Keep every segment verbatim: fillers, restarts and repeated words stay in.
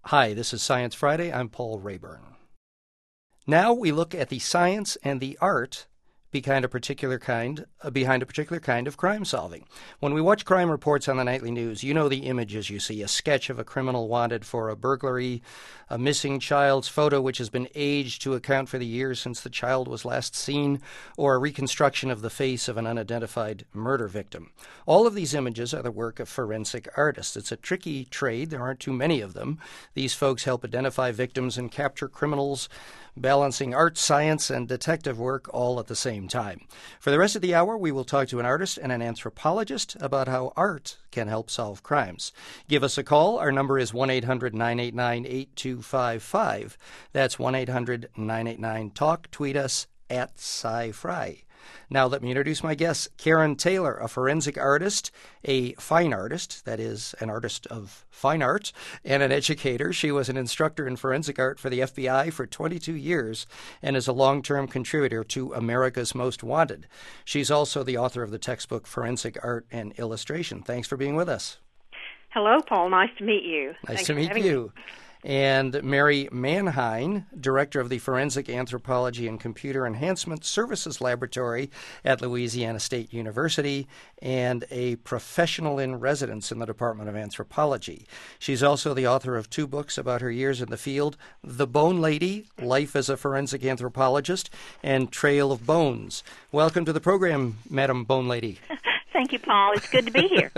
Hi, this is Science Friday. I'm Paul Rayburn. Now we look at the science and the art behind a particular kind uh, behind a particular kind of crime solving. When we watch crime reports on the nightly news, you know the images you see: a sketch of a criminal wanted for a burglary, a missing child's photo which has been aged to account for the years since the child was last seen, or a reconstruction of the face of an unidentified murder victim. All of these images are the work of forensic artists. It's a tricky trade. There aren't too many of them. These folks help identify victims and capture criminals, balancing art, science, and detective work all at the same time. For the rest of the hour, we will talk to an artist and an anthropologist about how art can help solve crimes. Give us a call. Our number is one eight hundred nine eight nine eight two five five. That's one eight hundred nine eight nine talk. Tweet us at SciFri. Now let me introduce my guest, Karen Taylor, a forensic artist, a fine artist, that is, an artist of fine art, and an educator. She was an instructor in forensic art for the F B I for twenty-two years and is a long-term contributor to America's Most Wanted. She's also the author of the textbook Forensic Art and Illustration. Thanks for being with us. Hello, Paul. Nice to meet you. Nice Thanks to meet you. Me. And Mary Manheim, Director of the Forensic Anthropology and Computer Enhancement Services Laboratory at Louisiana State University, and a professional in residence in the Department of Anthropology. She's also the author of two books about her years in the field: The Bone Lady, Life as a Forensic Anthropologist, and Trail of Bones. Welcome to the program, Madam Bone Lady. Thank you, Paul. It's good to be here.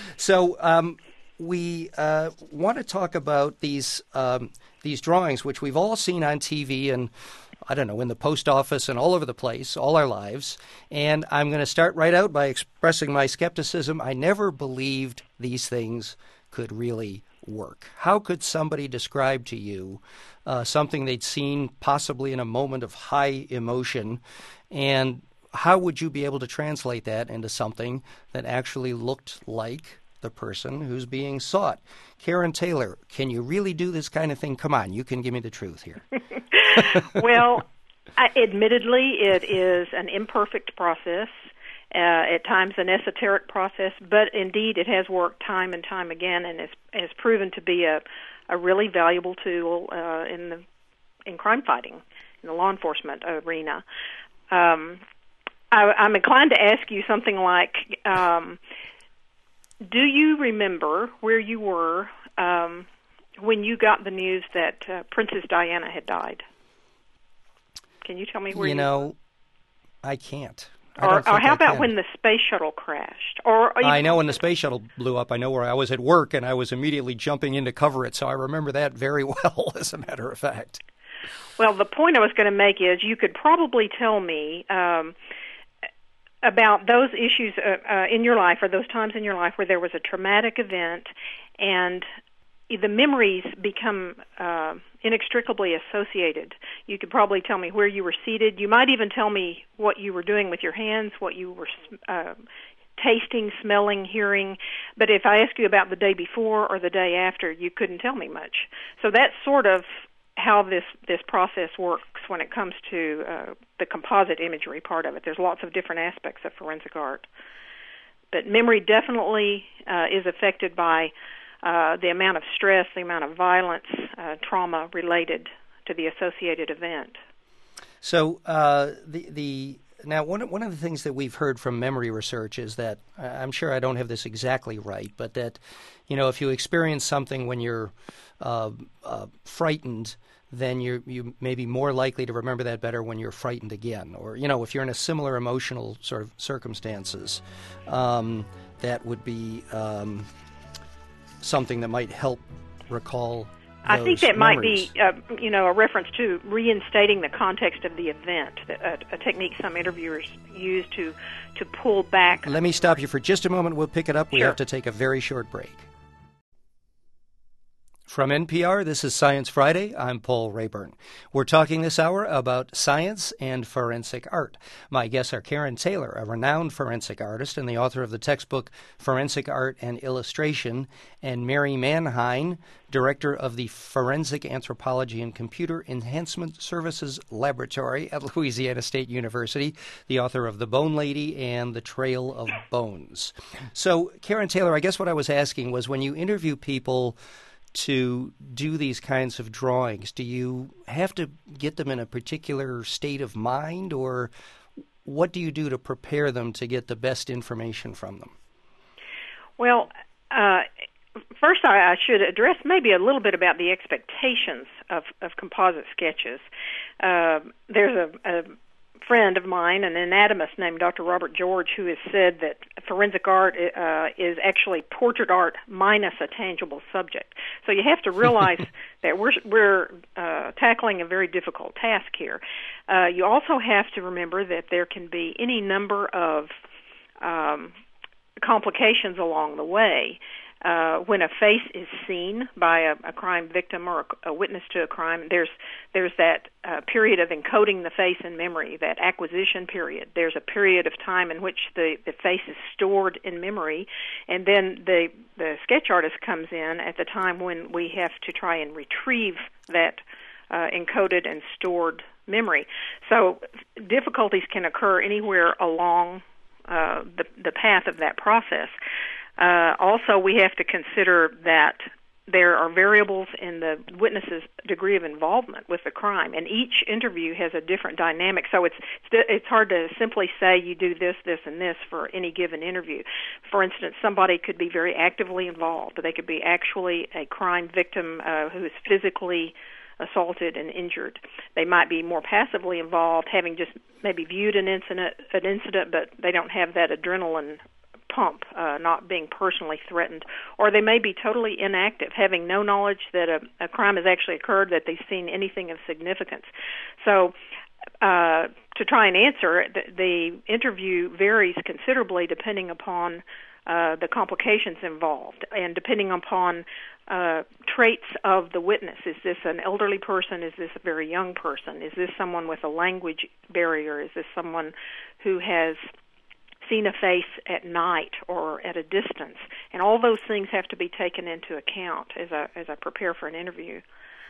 so, um, We uh, want to talk about these um, these drawings, which we've all seen on T V and, I don't know, in the post office and all over the place, all our lives. And I'm going to start right out by expressing my skepticism. I never believed these things could really work. How could somebody describe to you uh, something they'd seen possibly in a moment of high emotion, and how would you be able to translate that into something that actually looked like the person who's being sought? Karen Taylor, can you really do this kind of thing? Come on, you can give me the truth here. Well, I, admittedly, it is an imperfect process, uh, at times an esoteric process, but indeed it has worked time and time again, and has, has proven to be a, a really valuable tool uh, in the in crime fighting, in the law enforcement arena. Um, I, I'm inclined to ask you something like, um, do you remember where you were um, when you got the news that uh, Princess Diana had died? Can you tell me where you, you know, I can't. I or, don't think or how I about can. when the space shuttle crashed? Or, or I know when the space shuttle blew up. I know where I was at work, and I was immediately jumping in to cover it, so I remember that very well, as a matter of fact. Well, the point I was going to make is you could probably tell me um, about those issues uh, uh, in your life, or those times in your life where there was a traumatic event and the memories become uh, inextricably associated. You could probably tell me where you were seated. You might even tell me what you were doing with your hands, what you were uh, tasting, smelling, hearing. But if I ask you about the day before or the day after, you couldn't tell me much. So that's sort of how this, this process works when it comes to uh, the composite imagery part of it. There's lots of different aspects of forensic art. But memory definitely uh, is affected by uh, the amount of stress, the amount of violence, uh, trauma related to the associated event. So uh, the the now one one of the things that we've heard from memory research is that, I'm sure I don't have this exactly right, but that, you know, if you experience something when you're uh, uh, frightened, then you're you may be more likely to remember that better when you're frightened again. Or, you know, if you're in a similar emotional sort of circumstances, um, that would be um, something that might help recall I think that memories. might be, uh, you know, a reference to reinstating the context of the event, a, a technique some interviewers use to, to pull back. Let me stop you for just a moment. We'll pick it up. We Sure. have to take a very short break. From N P R, this is Science Friday. I'm Paul Rayburn. We're talking this hour about science and forensic art. My guests are Karen Taylor, a renowned forensic artist and the author of the textbook Forensic Art and Illustration, and Mary Manheim, director of the Forensic Anthropology and Computer Enhancement Services Laboratory at Louisiana State University, the author of The Bone Lady and The Trail of Bones. So, Karen Taylor, I guess what I was asking was, when you interview people to do these kinds of drawings? Do you have to get them in a particular state of mind, or what do you do to prepare them to get the best information from them? Well, uh, first I, I should address maybe a little bit about the expectations of, of composite sketches. Uh, there's a, a friend of mine, an anatomist named Doctor Robert George, who has said that forensic art uh, is actually portrait art minus a tangible subject. So you have to realize that we're we're uh, tackling a very difficult task here. Uh, you also have to remember that there can be any number of um, complications along the way. Uh, when a face is seen by a, a crime victim or a, a witness to a crime, there's there's that uh, period of encoding the face in memory, that acquisition period. There's a period of time in which the, the face is stored in memory, and then the the sketch artist comes in at the time when we have to try and retrieve that uh, encoded and stored memory. So difficulties can occur anywhere along uh, the the path of that process. Uh, also, we have to consider that there are variables in the witness's degree of involvement with the crime, and each interview has a different dynamic. So it's it's hard to simply say you do this, this, and this for any given interview. For instance, somebody could be very actively involved. They could be actually a crime victim uh, who is physically assaulted and injured. They might be more passively involved, having just maybe viewed an incident, an incident, but they don't have that adrenaline pump, uh, not being personally threatened. Or they may be totally inactive, having no knowledge that a, a crime has actually occurred, that they've seen anything of significance. So uh, to try and answer, the, the interview varies considerably depending upon uh, the complications involved and depending upon uh, traits of the witness. Is this an elderly person? Is this a very young person? Is this someone with a language barrier? Is this someone who has seen a face at night or at a distance? And all those things have to be taken into account as I, as I prepare for an interview.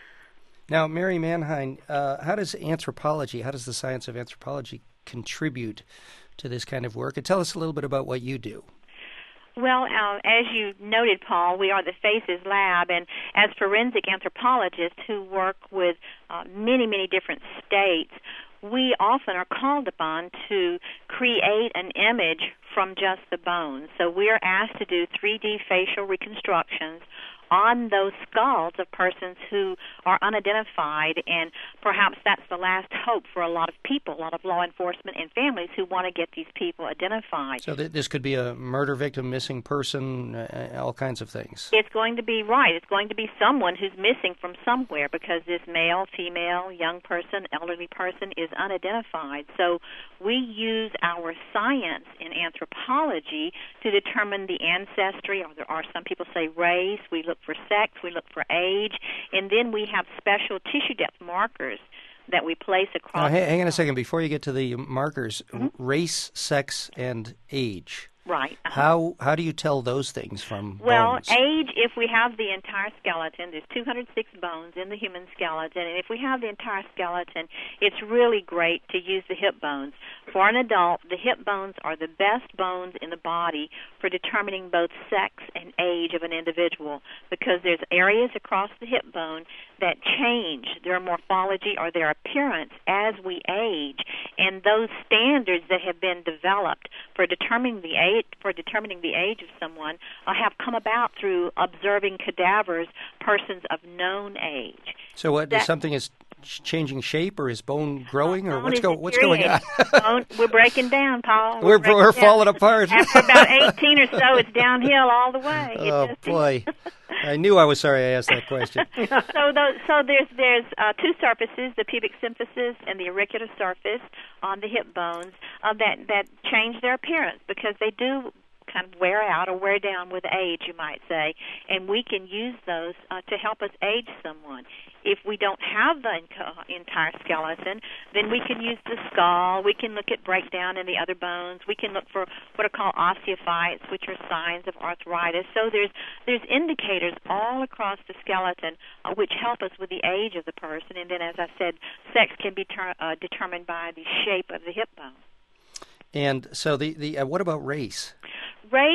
Now, Mary Manheim, uh, how does anthropology, how does the science of anthropology contribute to this kind of work? And tell us a little bit about what you do. Well, uh, as you noted, Paul, we are the FACES Lab, and as forensic anthropologists who work with uh, many, many different states, we often are called upon to create an image from just the bones. So we are asked to do three D facial reconstructions on those skulls of persons who are unidentified, and perhaps that's the last hope for a lot of people, a lot of law enforcement and families who want to get these people identified. So th- this could be a murder victim, missing person, uh, all kinds of things. It's going to be right. It's going to be someone who's missing from somewhere because this male, female, young person, elderly person is unidentified. So we use our science in anthropology to determine the ancestry, or there are some people say race. We look for sex, we look for age, and then we have special tissue depth markers that we place across. Now, hang on a second. Before you get to the markers, mm-hmm. race, sex, and age. Right. Uh-huh. How how do you tell those things from well, bones? Well, age, if we have the entire skeleton, there's two hundred six bones in the human skeleton, and if we have the entire skeleton, it's really great to use the hip bones. For an adult, the hip bones are the best bones in the body for determining both sex and age of an individual, because there's areas across the hip bone that change their morphology or their appearance as we age, and those standards that have been developed for determining the age for determining the age of someone uh, have come about through observing cadavers, persons of known age. So what, that, something is changing shape, or is bone growing, or bone what's, go, what's going on? bone, we're breaking down, Paul. We're, we're, we're down. falling apart. After about eighteen or so, it's downhill all the way. It Oh, just boy. I knew I was sorry I asked that question. so those, so there's there's uh, two surfaces, the pubic symphysis and the auricular surface on the hip bones, uh, that, that change their appearance because they do kind of wear out or wear down with age, you might say, and we can use those uh, to help us age someone. If we don't have the entire skeleton, then we can use the skull. We can look at breakdown in the other bones. We can look for what are called osteophytes, which are signs of arthritis. So there's there's indicators all across the skeleton uh, which help us with the age of the person. And then, as I said, sex can be ter- uh, determined by the shape of the hip bone. And so the, the uh, what about race? Race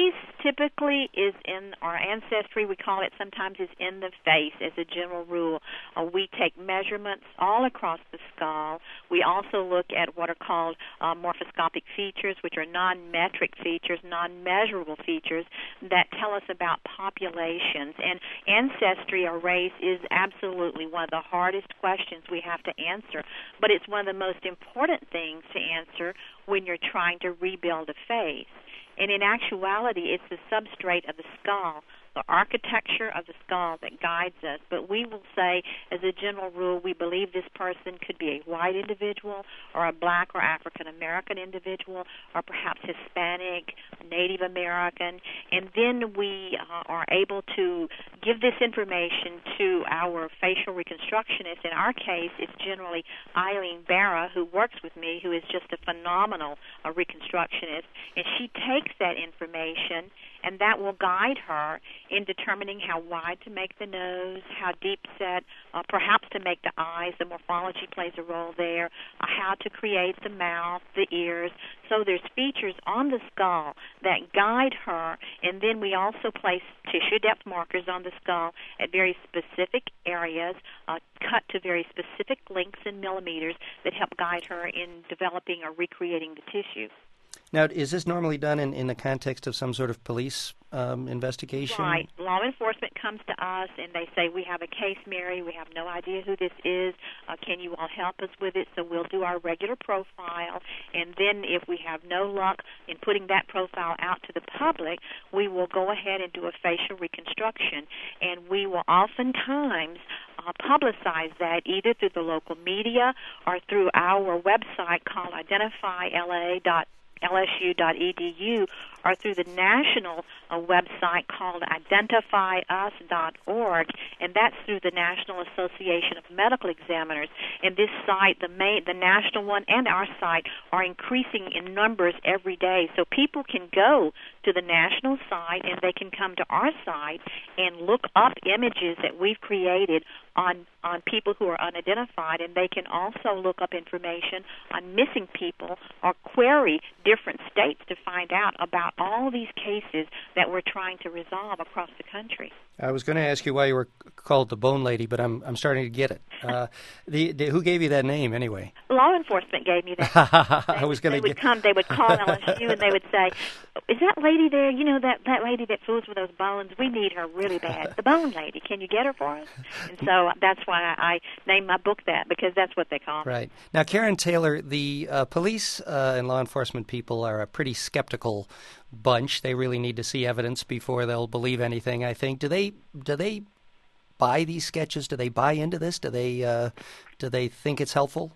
typically is in our ancestry. We call it sometimes is in the face as a general rule. Uh, we take measurements all across the skull. We also look at what are called uh, morphoscopic features, which are non-metric features, non-measurable features that tell us about populations. And ancestry or race is absolutely one of the hardest questions we have to answer, but it's one of the most important things to answer when you're trying to rebuild a face. And in actuality, it's the substrate of the skull, the architecture of the skull that guides us. But we will say, as a general rule, we believe this person could be a white individual or a black or African American individual or perhaps Hispanic, Native American. And then we uh, are able to give this information to our facial reconstructionist. In our case, it's generally Eileen Barra, who works with me, who is just a phenomenal uh, reconstructionist. And she takes that information, and that will guide her in determining how wide to make the nose, how deep set, uh, perhaps to make the eyes. The morphology plays a role there, uh, how to create the mouth, the ears. So there's features on the skull that guide her, and then we also place tissue depth markers on the skull at very specific areas, uh, cut to very specific lengths in millimeters that help guide her in developing or recreating the tissue. Now, is this normally done in, in the context of some sort of police um, investigation? Right. Law enforcement comes to us and they say, we have a case, Mary. We have no idea who this is. Uh, can you all help us with it? So we'll do our regular profile. And then if we have no luck in putting that profile out to the public, we will go ahead and do a facial reconstruction. And we will oftentimes uh, publicize that either through the local media or through our website called identify L A dot L S U dot E D U or through the national uh, website called identify us dot org, and that's through the National Association of Medical Examiners. And this site, the main, the national one and our site, are increasing in numbers every day. So people can go to the national site and they can come to our site and look up images that we've created on on people who are unidentified, and they can also look up information on missing people or query different states to find out about all these cases that we're trying to resolve across the country. I was going to ask you why you were called the Bone Lady, but I'm I'm starting to get it. Uh, the, the who gave you that name anyway? Law enforcement gave me that. I was going to. They would get... come. They would call L S U and they would say, "Is that lady there? You know that that lady that fools with those bones? We need her really bad. The Bone Lady. Can you get her for us?" And so that's why I, I named my book that, because that's what they call me. Right. Now, Karen Taylor, the uh, police uh, and law enforcement people are a pretty skeptical bunch. They really need to see evidence before they'll believe anything, I think. Do they do they buy these sketches? Do they buy into this? Do they uh, do they think it's helpful?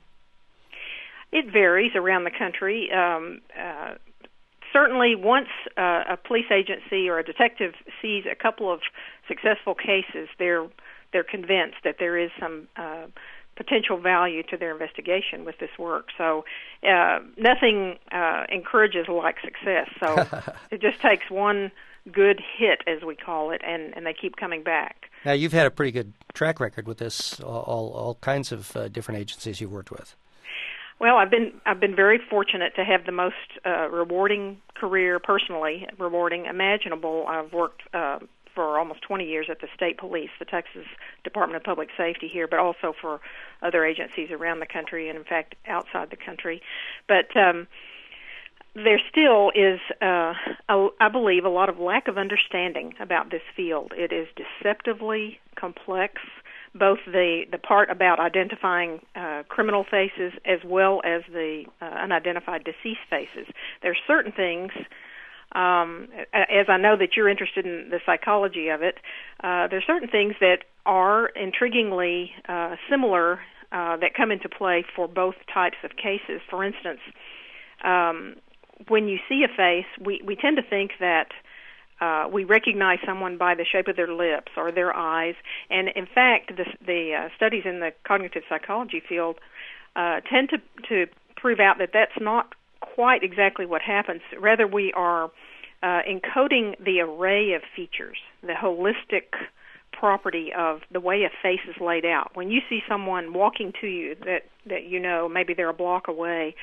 It varies around the country. Um, uh, certainly, once uh, a police agency or a detective sees a couple of successful cases, they're they're convinced that there is some uh, potential value to their investigation with this work. So uh, nothing uh, encourages like success. So it just takes one good hit, as we call it, and, and they keep coming back. Now, you've had a pretty good track record with this, all, all, all kinds of uh, different agencies you've worked with. Well, I've been I've been very fortunate to have the most uh, rewarding career, personally rewarding, imaginable. I've worked uh, for almost twenty years at the state police, the Texas Department of Public Safety here, but also for other agencies around the country and, in fact, outside the country. But um, there still is, uh, a, I believe, a lot of lack of understanding about this field. It is deceptively complex, both the, the part about identifying uh, criminal faces as well as the uh, unidentified deceased faces. There are certain things, um, as I know that you're interested in the psychology of it, uh, there are certain things that are intriguingly uh, similar uh, that come into play for both types of cases. For instance, um, when you see a face, we, we tend to think that Uh, we recognize someone by the shape of their lips or their eyes, and in fact, the, the uh, studies in the cognitive psychology field uh, tend to, to prove out that that's not quite exactly what happens. Rather, we are uh, encoding the array of features, the holistic property of the way a face is laid out. When you see someone walking to you that, that you know, maybe they're a block away,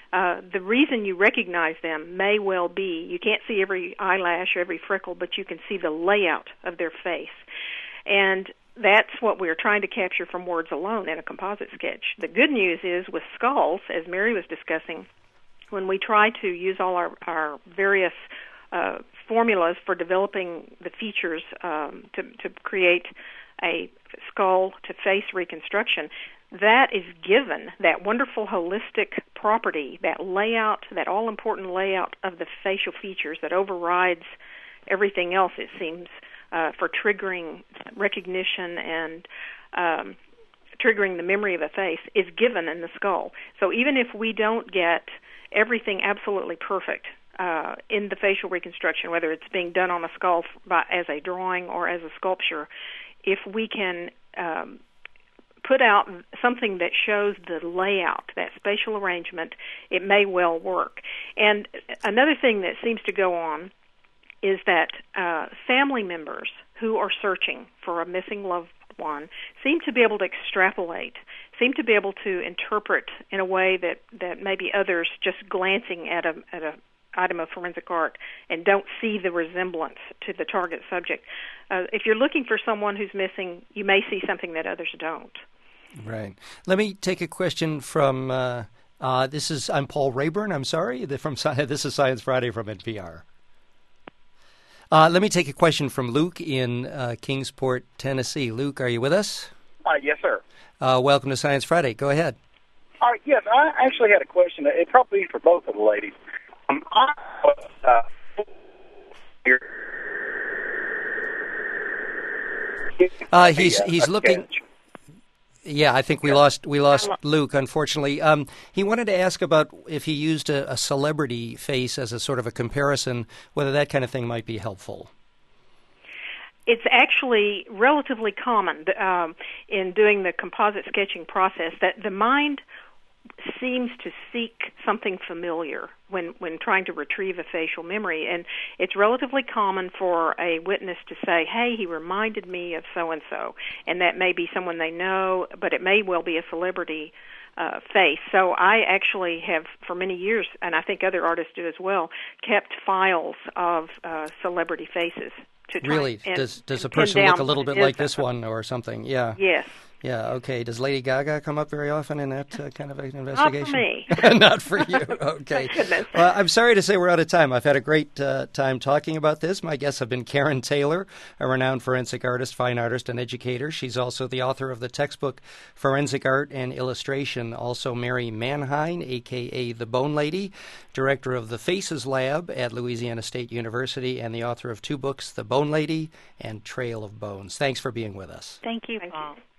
uh, the reason you recognize them may well be you can't see every eyelash or every freckle, but you can see the layout of their face. And that's what we're trying to capture from words alone in a composite sketch. The good news is with skulls, as Mary was discussing, when we try to use all our, our various uh, formulas for developing the features um, to, to create a skull-to-face reconstruction, that is given, that wonderful holistic property, that layout, that all-important layout of the facial features that overrides everything else, it seems, uh, for triggering recognition and um, triggering the memory of a face, is given in the skull. So even if we don't get everything absolutely perfect uh, in the facial reconstruction, whether it's being done on a skull by, as a drawing or as a sculpture, if we can um, put out something that shows the layout, that spatial arrangement, it may well work. And another thing that seems to go on is that uh, family members who are searching for a missing loved one seem to be able to extrapolate, seem to be able to interpret in a way that, that maybe others just glancing at a at a item of forensic art and don't see the resemblance to the target subject. Uh, if you're looking for someone who's missing, you may see something that others don't. Right. Let me take a question from, uh, uh, this is, I'm Paul Rayburn, I'm sorry, from this is Science Friday from N P R. Uh, let me take a question from Luke in uh, Kingsport, Tennessee. Luke, are you with us? Uh, yes, sir. Uh, welcome to Science Friday. Go ahead. All right, yes, I actually had a question. It probably for both of the ladies. Um, I was, uh, uh, he's he's a looking. sketch. Yeah, I think we lost we lost Luke, unfortunately. Um, he wanted to ask about if he used a, a celebrity face as a sort of a comparison, whether that kind of thing might be helpful. It's actually relatively common um, in doing the composite sketching process that the mind seems to seek something familiar when, when trying to retrieve a facial memory. And it's relatively common for a witness to say, hey, he reminded me of so-and-so. And that may be someone they know, but it may well be a celebrity uh, face. So I actually have, for many years, and I think other artists do as well, kept files of uh, celebrity faces. To try Really? and, does does a pin person look down a little what bit it like is. this one or something? Yeah. Yes. Yeah, okay. Does Lady Gaga come up very often in that uh, kind of an Not for investigation? me. Not for you. Okay. Thank goodness. Well, I'm sorry to say we're out of time. I've had a great uh, time talking about this. My guests have been Karen Taylor, a renowned forensic artist, fine artist, and educator. She's also the author of the textbook Forensic Art and Illustration. Also Mary Manheim, a k a. The Bone Lady, director of the Faces Lab at Louisiana State University, and the author of two books, The Bone Lady and Trail of Bones. Thanks for being with us. Thank you, Thank Paul. you.